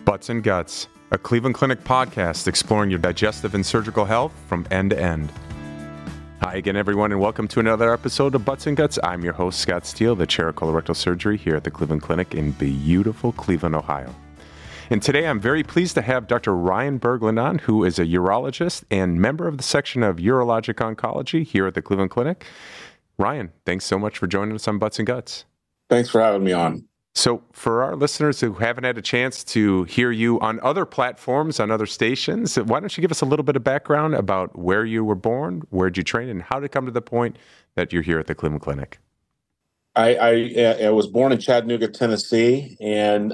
Butts and Guts, a Cleveland Clinic podcast exploring your digestive and surgical health from end to end. Hi again, everyone, and welcome to another episode of Butts and Guts. I'm your host, Scott Steele, the chair of colorectal surgery here at the Cleveland Clinic in beautiful Cleveland, Ohio. And today I'm very pleased to have Dr. Ryan Berglund on, who is a urologist and member of the section of urologic oncology here at the Cleveland Clinic. Ryan, thanks so much for joining us on Butts and Guts. Thanks for having me on. So for our listeners who haven't had a chance to hear you on other platforms, on other stations, why don't you give us a little bit of background about where you were born, where did you train, and how did it come to the point that you're here at the Cleveland Clinic? I was born in Chattanooga, Tennessee, and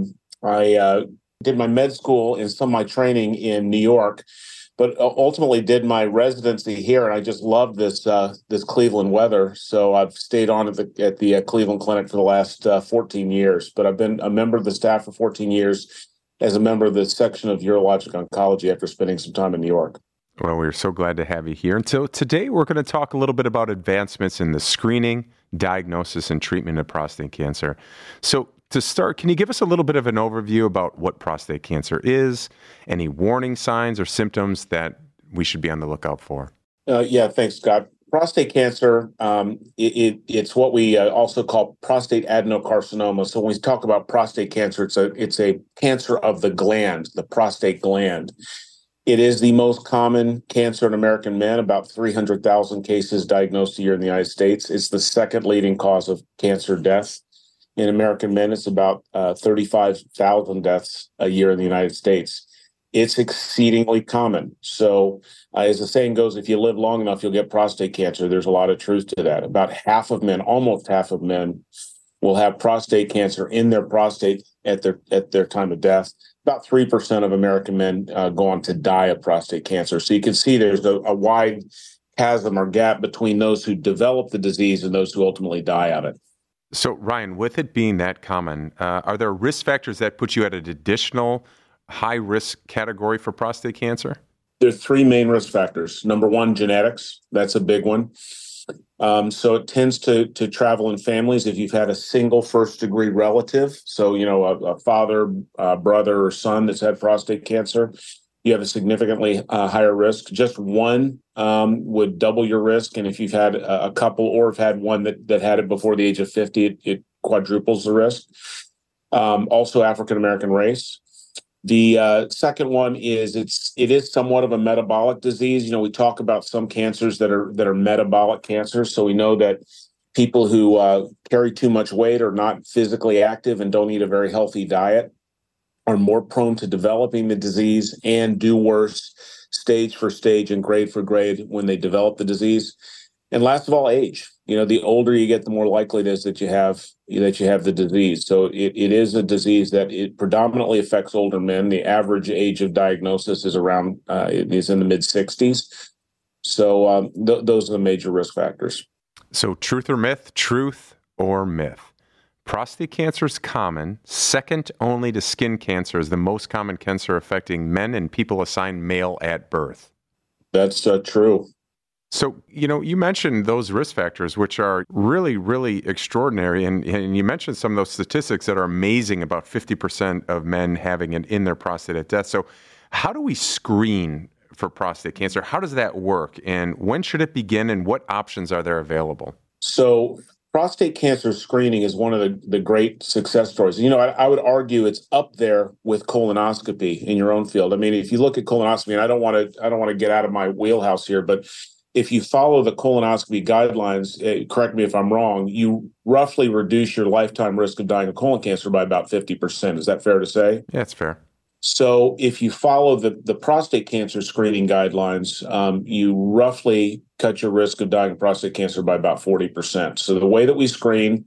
I did my med school and some of my training in New York, but ultimately did my residency here, and I just love this Cleveland weather. So I've stayed on at the Cleveland Clinic for the last 14 years. But I've been a member of the staff for 14 years as a member of the section of urologic oncology after spending some time in New York. Well, we're so glad to have you here. And so today we're going to talk a little bit about advancements in the screening, diagnosis, and treatment of prostate cancer. So to start, can you give us a little bit of an overview about what prostate cancer is, any warning signs or symptoms that we should be on the lookout for? Yeah, thanks, Scott. Prostate cancer, it's what we also call prostate adenocarcinoma. So when we talk about prostate cancer, it's a cancer of the gland, the prostate gland. It is the most common cancer in American men, about 300,000 cases diagnosed a year in the United States. It's the second leading cause of cancer death. In American men, it's about 35,000 deaths a year in the United States. It's exceedingly common. So as the saying goes, if you live long enough, you'll get prostate cancer. There's a lot of truth to that. About half of men, almost half of men, will have prostate cancer in their prostate at their time of death. About 3% of American men go on to die of prostate cancer. So you can see there's a wide chasm or gap between those who develop the disease and those who ultimately die of it. So, Ryan, with it being that common, are there risk factors that put you at an additional high-risk category for prostate cancer? There are three main risk factors. Number one, genetics. That's a big one. So it tends to travel in families. If you've had a single first-degree relative, so, a father, brother, or son that's had prostate cancer, you have a significantly higher risk. Just one would double your risk. And if you've had a couple or have had one that had it before the age of 50, it quadruples the risk. Also, African-American race. The second one is it is somewhat of a metabolic disease. We talk about some cancers that are metabolic cancers. So we know that people who carry too much weight or not physically active and don't eat a very healthy diet are more prone to developing the disease and do worse stage for stage and grade for grade when they develop the disease. And last of all, age. The older you get, the more likely it is that you have the disease. So it is a disease that it predominantly affects older men. The average age of diagnosis is around is in the mid-60s. So those are the major risk factors. So truth or myth? Truth or myth? Prostate cancer is common, second only to skin cancer is the most common cancer affecting men and people assigned male at birth. That's true. So, you mentioned those risk factors, which are really, really extraordinary. And you mentioned some of those statistics that are amazing, about 50% of men having it in their prostate at death. So how do we screen for prostate cancer? How does that work? And when should it begin? And what options are there available? So prostate cancer screening is one of the great success stories. I would argue it's up there with colonoscopy in your own field. I mean, if you look at colonoscopy, and I don't want to get out of my wheelhouse here, but if you follow the colonoscopy guidelines, correct me if I'm wrong, you roughly reduce your lifetime risk of dying of colon cancer by about 50%. Is that fair to say? Yeah, it's fair. So if you follow the prostate cancer screening guidelines, you roughly cut your risk of dying of prostate cancer by about 40%. So the way that we screen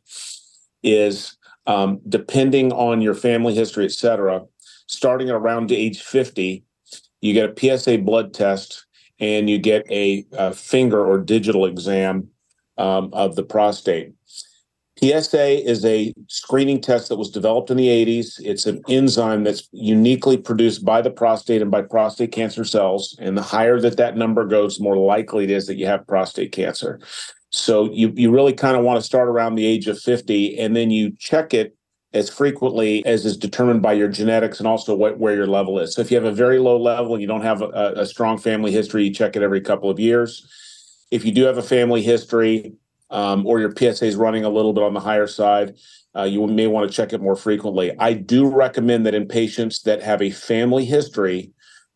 is depending on your family history, et cetera, starting at around age 50, you get a PSA blood test and you get a finger or digital exam of the prostate. PSA is a screening test that was developed in the 80s. It's an enzyme that's uniquely produced by the prostate and by prostate cancer cells. And the higher that number goes, the more likely it is that you have prostate cancer. So you really kind of want to start around the age of 50, and then you check it as frequently as is determined by your genetics and also where your level is. So if you have a very low level and you don't have a strong family history, you check it every couple of years. If you do have a family history or your PSA is running a little bit on the higher side, you may want to check it more frequently. I do recommend that in patients that have a family history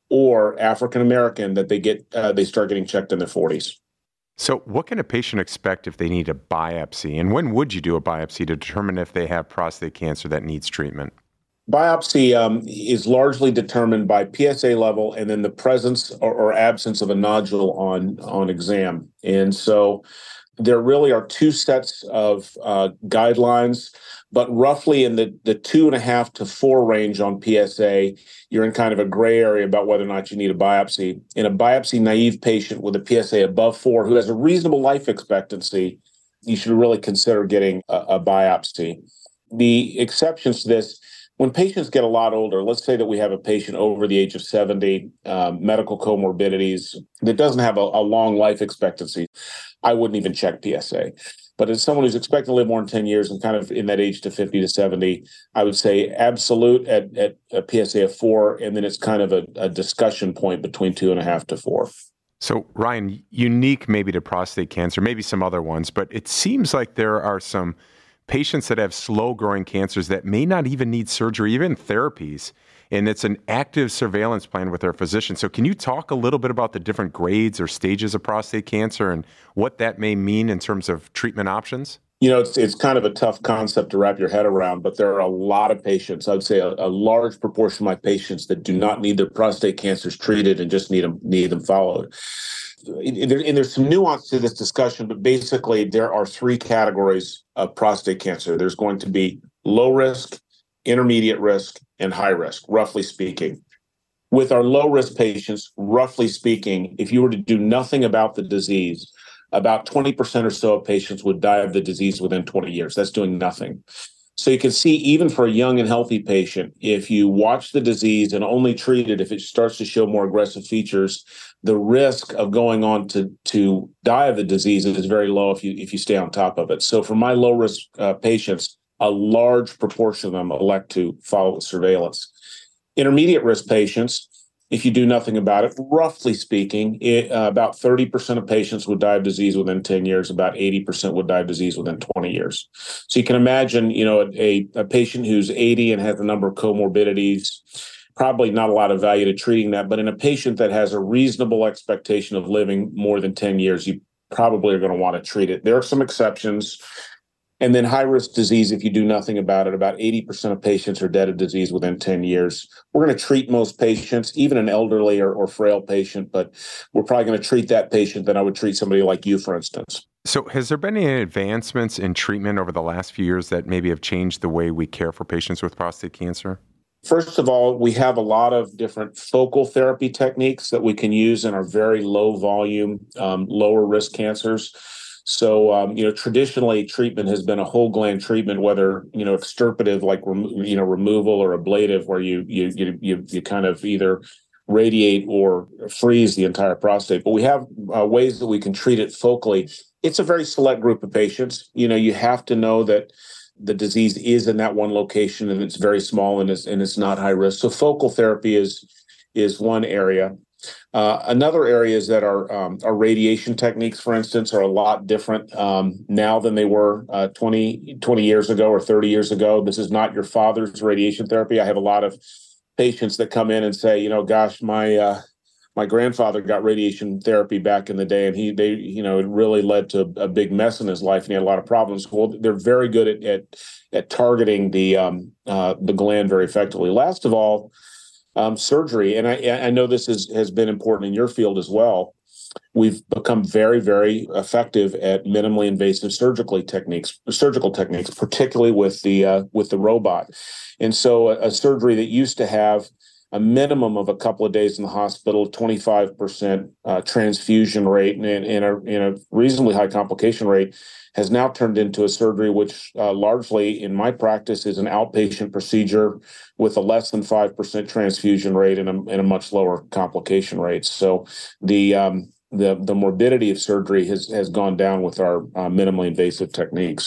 or African American that they start getting checked in their 40s. So what can a patient expect if they need a biopsy? And when would you do a biopsy to determine if they have prostate cancer that needs treatment? Biopsy is largely determined by PSA level and then the presence or absence of a nodule on exam. And so there really are two sets of guidelines, but roughly in the 2.5 to 4 range on PSA, you're in kind of a gray area about whether or not you need a biopsy. In a biopsy-naive patient with a PSA above 4 who has a reasonable life expectancy, you should really consider getting a biopsy. The exceptions to this, when patients get a lot older, let's say that we have a patient over the age of 70, medical comorbidities that doesn't have a long life expectancy, I wouldn't even check PSA. But as someone who's expected to live more than 10 years and kind of in that age to 50 to 70, I would say absolute at a PSA of 4, and then it's kind of a discussion point between 2.5 to 4. So, Ryan, unique maybe to prostate cancer, maybe some other ones, but it seems like there are some patients that have slow-growing cancers that may not even need surgery, even therapies, and it's an active surveillance plan with their physician. So can you talk a little bit about the different grades or stages of prostate cancer and what that may mean in terms of treatment options? You know, it's kind of a tough concept to wrap your head around, but there are a lot of patients, I would say a large proportion of my patients that do not need their prostate cancers treated and just need them followed. And there's some nuance to this discussion, but basically there are 3 categories of prostate cancer. There's going to be low risk, intermediate risk, and high risk, roughly speaking. With our low risk patients, roughly speaking, if you were to do nothing about the disease, about 20% or so of patients would die of the disease within 20 years. That's doing nothing. So you can see, even for a young and healthy patient, if you watch the disease and only treat it if it starts to show more aggressive features, the risk of going on to die of the disease is very low if you stay on top of it. So for my low risk patients, a large proportion of them elect to follow surveillance. Intermediate risk patients, if you do nothing about it, roughly speaking, about 30% of patients would die of disease within 10 years. About 80% would die of disease within 20 years. So you can imagine, a patient who's 80 and has a number of comorbidities, probably not a lot of value to treating that. But in a patient that has a reasonable expectation of living more than 10 years, you probably are going to want to treat it. There are some exceptions. And then high-risk disease, if you do nothing about it, about 80% of patients are dead of disease within 10 years. We're going to treat most patients, even an elderly or frail patient, but we're probably going to treat that patient than I would treat somebody like you, for instance. So has there been any advancements in treatment over the last few years that maybe have changed the way we care for patients with prostate cancer? First of all, we have a lot of different focal therapy techniques that we can use in our very low volume, lower risk cancers. So, traditionally treatment has been a whole gland treatment, whether, extirpative, like, removal, or ablative, where you kind of either radiate or freeze the entire prostate. But we have ways that we can treat it focally. It's a very select group of patients. You have to know that the disease is in that one location and it's very small and it's not high risk. So focal therapy is one area. Another area is that our radiation techniques, for instance, are a lot different now than they were 20 years ago or 30 years ago. This is not your father's radiation therapy. I have a lot of patients that come in and say, gosh, my grandfather got radiation therapy back in the day, and it really led to a big mess in his life, and he had a lot of problems. Well, they're very good at targeting the gland very effectively. Last of all, surgery, and I know this has been important in your field as well. We've become very, very effective at minimally invasive surgical techniques, particularly with the robot. And so a surgery that used to have a minimum of a couple of days in the hospital, 25% transfusion rate, and a reasonably high complication rate, has now turned into a surgery which largely, in my practice, is an outpatient procedure with a less than 5% transfusion rate and a much lower complication rate. So the morbidity of surgery has gone down with our minimally invasive techniques.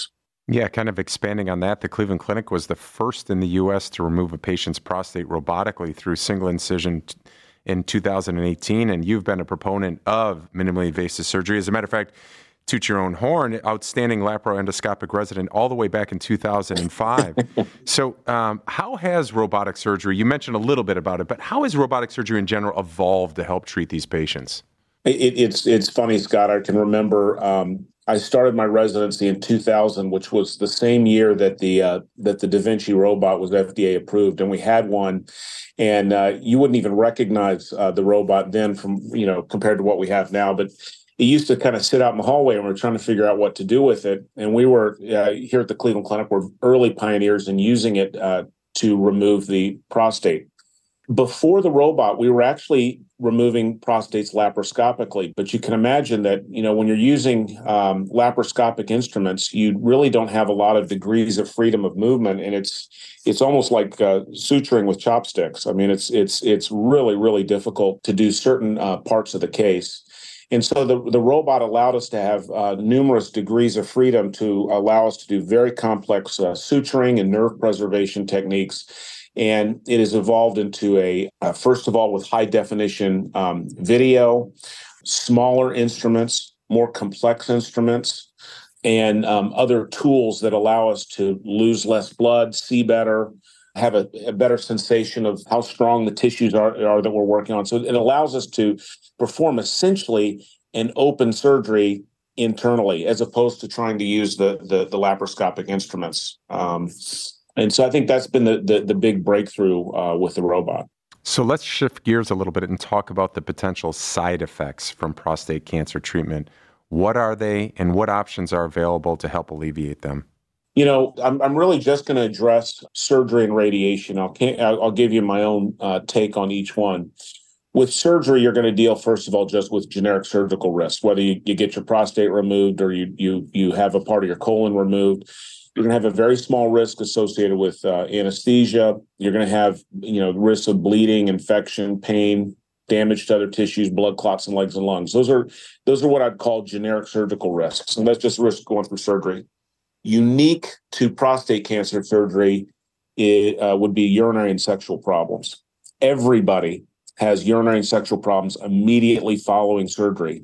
Yeah, kind of expanding on that, the Cleveland Clinic was the first in the U.S. to remove a patient's prostate robotically through single incision in 2018, and you've been a proponent of minimally invasive surgery. As a matter of fact, toot your own horn, outstanding laparoendoscopic resident all the way back in 2005. So how has robotic surgery, you mentioned a little bit about it, but how has robotic surgery in general evolved to help treat these patients? It's funny, Scott. I can remember I started my residency in 2000, which was the same year that the Da Vinci robot was FDA approved, and we had one. And you wouldn't even recognize the robot then from compared to what we have now. But it used to kind of sit out in the hallway, and we were trying to figure out what to do with it. And we were here at the Cleveland Clinic, we're early pioneers in using it to remove the prostate. Before the robot, we were actually removing prostates laparoscopically, but you can imagine that, when you're using laparoscopic instruments, you really don't have a lot of degrees of freedom of movement, and it's almost like suturing with chopsticks. I mean, it's really, really difficult to do certain parts of the case. And so the robot allowed us to have numerous degrees of freedom to allow us to do very complex suturing and nerve preservation techniques. And it has evolved into first of all, with high definition video, smaller instruments, more complex instruments, and other tools that allow us to lose less blood, see better, have a better sensation of how strong the tissues are that we're working on. So it allows us to perform essentially an open surgery internally, as opposed to trying to use the laparoscopic instruments. And so I think that's been the big breakthrough with the robot. So let's shift gears a little bit and talk about the potential side effects from prostate cancer treatment. What are they, and what options are available to help alleviate them? I'm really just going to address surgery and radiation. I'll give you my own take on each one. With surgery, you're going to deal, first of all, just with generic surgical risk, whether you get your prostate removed or you have a part of your colon removed. You're going to have a very small risk associated with anesthesia. You're going to have, risks of bleeding, infection, pain, damage to other tissues, blood clots in legs and lungs. Those are what I'd call generic surgical risks, and that's just risk going through surgery. Unique to prostate cancer surgery would be urinary and sexual problems. Everybody has urinary and sexual problems immediately following surgery.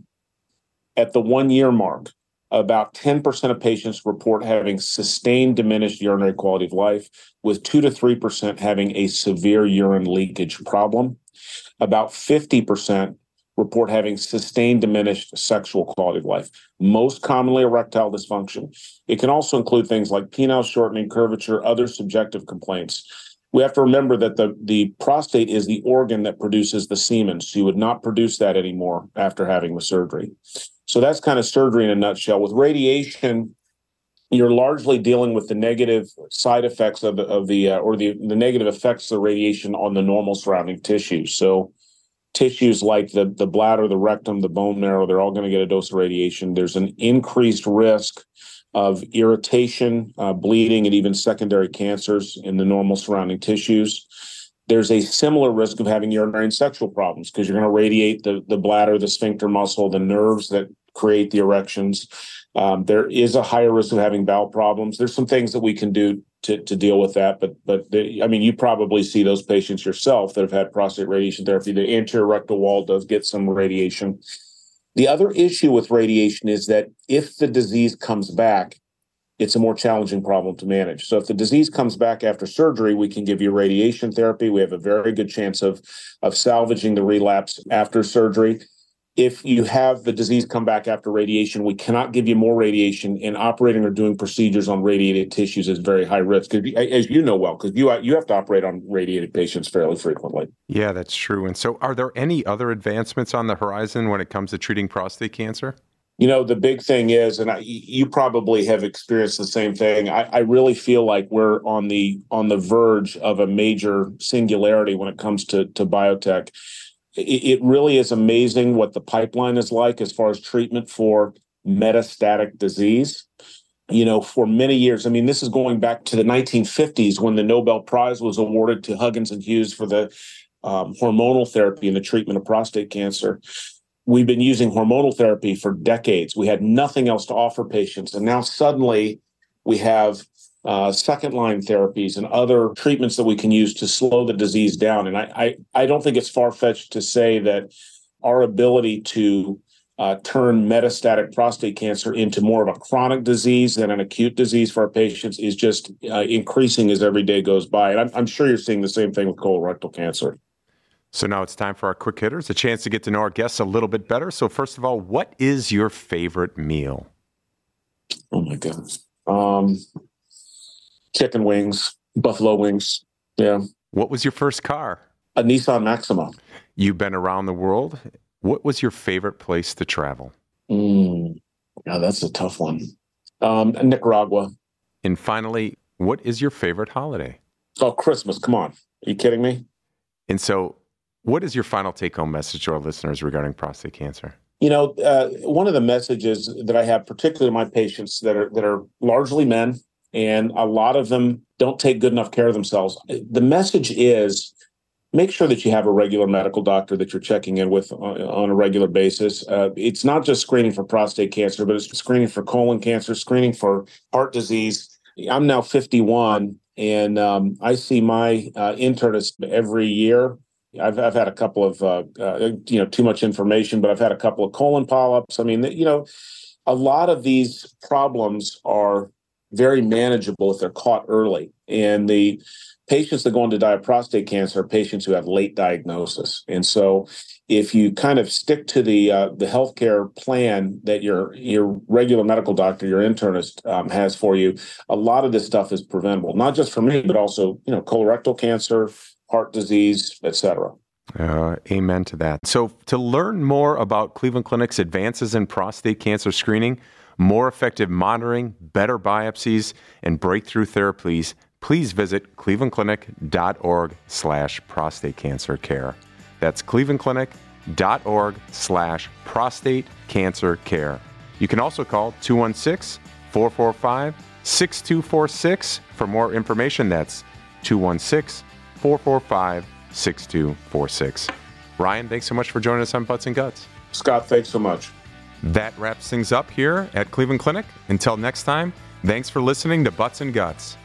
At the 1 year mark, about 10% of patients report having sustained diminished urinary quality of life, with 2 to 3% having a severe urine leakage problem. About 50% report having sustained diminished sexual quality of life, most commonly erectile dysfunction. It can also include things like penile shortening, curvature, other subjective complaints. We have to remember that the prostate is the organ that produces the semen, so you would not produce that anymore after having the surgery. So that's kind of surgery in a nutshell. With radiation, you're largely dealing with the negative side effects of the negative effects of the radiation on the normal surrounding tissues. So tissues like the bladder, the rectum, the bone marrow, they're all going to get a dose of radiation. There's an increased risk of irritation, bleeding, and even secondary cancers in the normal surrounding tissues. There's a similar risk of having urinary and sexual problems because you're going to radiate the bladder, the sphincter muscle, the nerves that create the erections. There is a higher risk of having bowel problems. There's some things that we can do to deal with that, but you probably see those patients yourself that have had prostate radiation therapy. The anterior rectal wall does get some radiation. The other issue with radiation is that if the disease comes back, it's a more challenging problem to manage. So if the disease comes back after surgery, we can give you radiation therapy. We have a very good chance of salvaging the relapse after surgery. If you have the disease come back after radiation, we cannot give you more radiation, and operating or doing procedures on radiated tissues is very high risk, as you know well, because you have to operate on radiated patients fairly frequently. Yeah, that's true. And so are there any other advancements on the horizon when it comes to treating prostate cancer? The big thing is, and you probably have experienced the same thing, I really feel like we're on the verge of a major singularity when it comes to biotech. It really is amazing what the pipeline is like as far as treatment for metastatic disease. For many years, this is going back to the 1950s when the Nobel Prize was awarded to Huggins and Hughes for the hormonal therapy in the treatment of prostate cancer. We've been using hormonal therapy for decades. We had nothing else to offer patients. And now suddenly We have second-line therapies and other treatments that we can use to slow the disease down. And I don't think it's far-fetched to say that our ability to turn metastatic prostate cancer into more of a chronic disease than an acute disease for our patients is just increasing as every day goes by. And I'm sure you're seeing the same thing with colorectal cancer. So now it's time for our quick hitters, a chance to get to know our guests a little bit better. So first of all, what is your favorite meal? Oh my goodness. Chicken wings, buffalo wings. Yeah. What was your first car? A Nissan Maxima. You've been around the world. What was your favorite place to travel? Yeah, that's a tough one. Nicaragua. And finally, what is your favorite holiday? Oh, Christmas. Come on. Are you kidding me? And so what is your final take-home message to our listeners regarding prostate cancer? You know, one of the messages that I have, particularly to my patients that are largely men, and a lot of them don't take good enough care of themselves. The message is make sure that you have a regular medical doctor that you're checking in with on a regular basis. It's not just screening for prostate cancer, but it's screening for colon cancer, screening for heart disease. I'm now 51, and I see my internist every year. I've had a couple of, too much information, but I've had a couple of colon polyps. I mean, a lot of these problems are very manageable if they're caught early. And the patients that go on to die of prostate cancer are patients who have late diagnosis. And so if you kind of stick to the healthcare plan that your regular medical doctor, your internist has for you, a lot of this stuff is preventable, not just for me, but also, colorectal cancer, heart disease, et cetera. Amen to that. So to learn more about Cleveland Clinic's advances in prostate cancer screening, more effective monitoring, better biopsies, and breakthrough therapies, please visit clevelandclinic.org/prostate cancer care. That's clevelandclinic.org/prostate cancer care. You can also call 216-445-6246 for more information. That's 216-445-6246. Ryan, thanks so much for joining us on Butts and Guts. Scott, thanks so much. That wraps things up here at Cleveland Clinic. Until next time, thanks for listening to Butts and Guts.